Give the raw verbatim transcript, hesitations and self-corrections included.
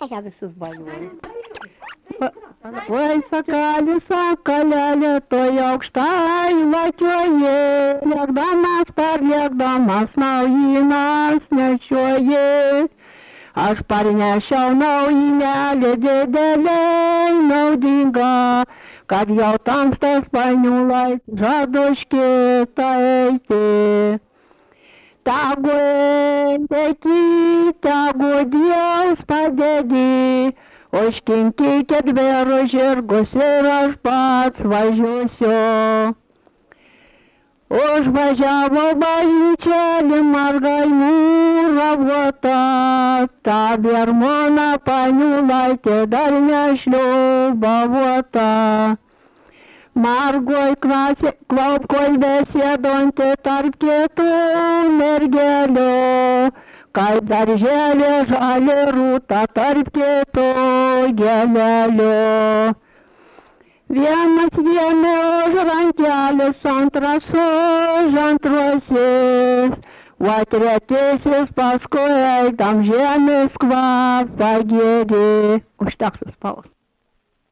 Aš ją visus baliuoju. Oi, sakalė, sakalėlė, toj aukštai lakioji, lėkdamas parlėkdamas naujinas nešioji. Aš parnešiau naujinelį didelei naudinga, kad jau tamstas paniulai žadu iš kitą eiti. Tegu eiti, tegu Dievs padėdi, užkinkykit vėrų žirgus ir aš pats važiuosiu. Užvažiavo bažnyčelį margaimų ravuota, ta Bermona paniulaitė dar nešliubavota. Margoj klaupkoj besėdonti tarp kitų mergelių, kaip darželė žalė rūta tarp kitų gėlelių. Vienas viena už rankelės, antras už antrosis, o tretysis paskui eidam žemės kvapą gėrė. Užteks suspaust.